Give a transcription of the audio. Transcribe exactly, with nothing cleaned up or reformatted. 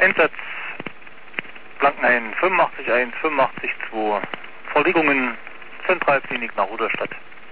Einsatz Blankenhain fünfundachtzig eins, fünfundachtzig zwei. Verlegungen Zentralklinik nach Rudolstadt.